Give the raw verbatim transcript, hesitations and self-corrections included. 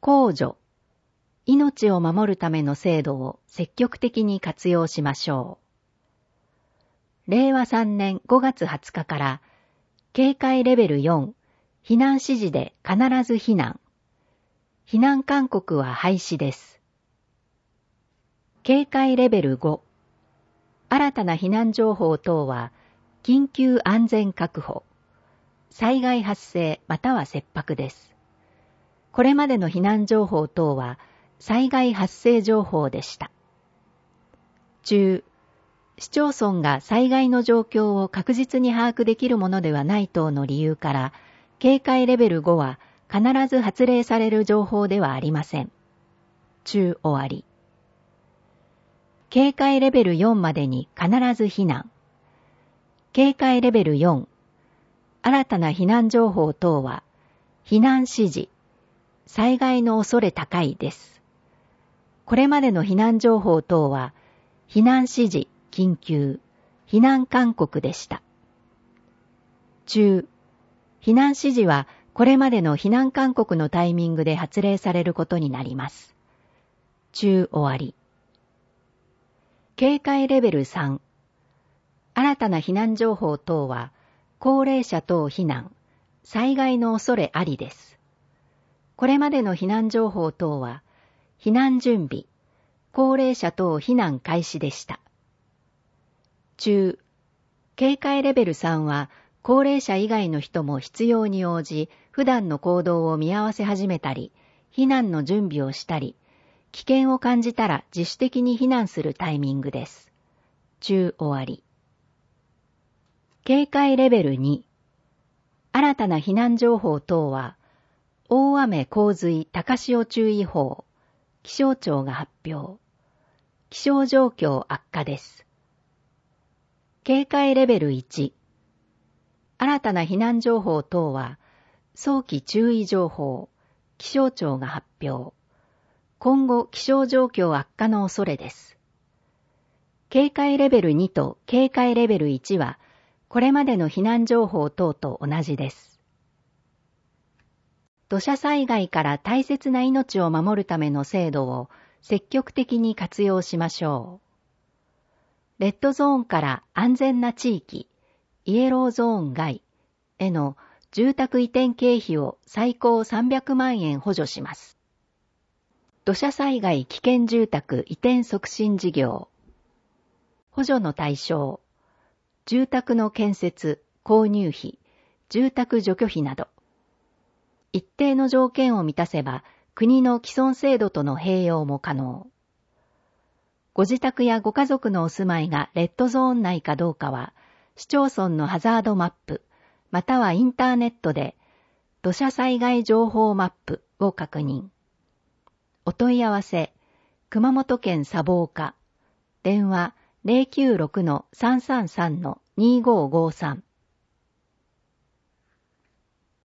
公助。命を守るための制度を積極的に活用しましょう。れいわさんねんごがつはつかから警戒レベルよん、避難指示で必ず避難。避難勧告は廃止です。警戒レベルご、新たな避難情報等は緊急安全確保。災害発生または切迫です。これまでの避難情報等は災害発生情報でした。中、市町村が災害の状況を確実に把握できるものではない等の理由から、警戒レベルごは必ず発令される情報ではありません。中終わり。警戒レベルよんまでに必ず避難。警戒レベルよん、新たな避難情報等は、避難指示、災害の恐れ高いです。これまでの避難情報等は、避難指示、緊急、避難勧告でした。中、避難指示はこれまでの避難勧告のタイミングで発令されることになります。中終わり。警戒レベルさん、新たな避難情報等は、高齢者等避難、災害の恐れありです。これまでの避難情報等は、避難準備、高齢者等避難開始でした。中、警戒レベルさんは、高齢者以外の人も必要に応じ、普段の行動を見合わせ始めたり、避難の準備をしたり、危険を感じたら自主的に避難するタイミングです。中終わり。警戒レベルに、新たな避難情報等は、大雨洪水高潮注意報、気象庁が発表。気象状況悪化です。警戒レベルいち、新たな避難情報等は、早期注意情報、気象庁が発表。今後気象状況悪化の恐れです。警戒レベルにと警戒レベルいちは、これまでの避難情報等と同じです。土砂災害から大切な命を守るための制度を積極的に活用しましょう。レッドゾーンから安全な地域、イエローゾーン外への住宅移転経費を最高さんびゃくまんえん補助します。土砂災害危険住宅移転促進事業。補助の対象、住宅の建設、購入費、住宅除去費など。一定の条件を満たせば、国の既存制度との併用も可能。ご自宅やご家族のお住まいがレッドゾーン内かどうかは、市町村のハザードマップ、またはインターネットで、土砂災害情報マップを確認。お問い合わせ、熊本県砂防課、電話 ゼロきゅうろくのさんさんさんのにごーごーさん。